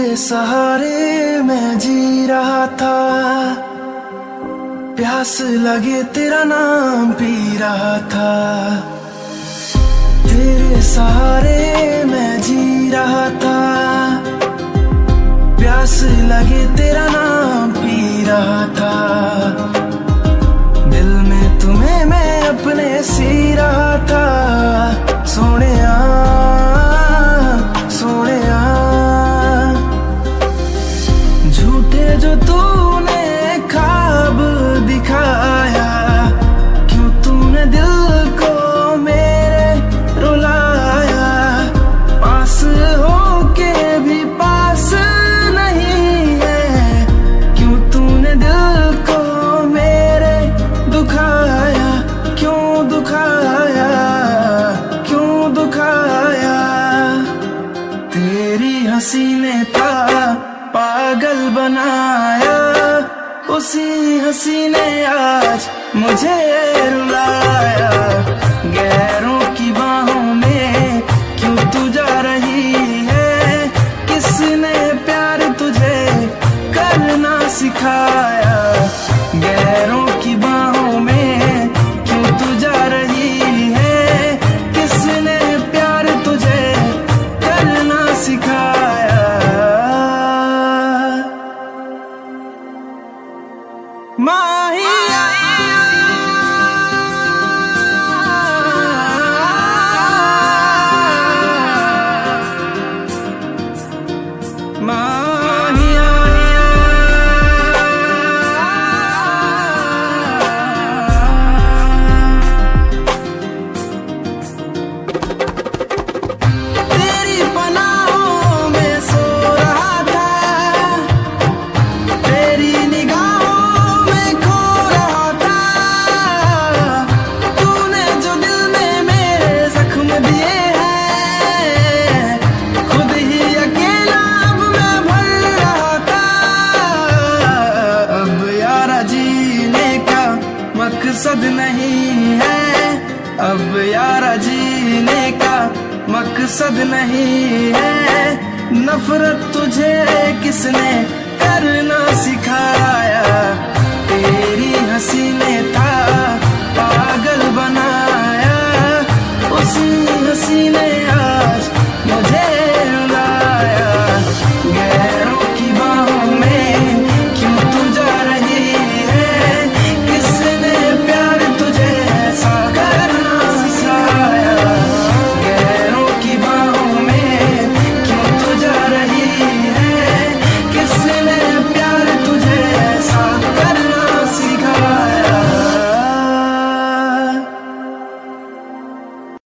सहारे मैं जी रहा था, प्यास लगे तेरा नाम पी रहा था। तेरे सहारे मैं जी रहा था, प्यास लगे तेरा नाम पी रहा था। दिल में तुम्हें मैं अपने सी रहा था। सोनिया सोनिया, झूठे जो तूने ख्वाब दिखाया, क्यों तूने दिल को मेरे रुलाया। पास होके भी पास नहीं है, क्यों तूने दिल को मेरे दुखाया। क्यों दुखाया, क्यों दुखाया। तेरी हंसी ने था पागल बनाया, उसी हंसी ने आज मुझे रुलाया। गैरों की बाहों में क्यों तू जा रही है, किसने प्यार तुझे करना सिखाया। गैरों की बाहों में क्यों तू जा रही है, किसने प्यार तुझे करना सिखाया। माहिया मकसद नहीं है, अब यारा जीने का मकसद नहीं है। नफरत तुझे किसने करना सिखाया, तेरी हंसी ने था पागल बनाया, उसी हंसी ने आज मुझे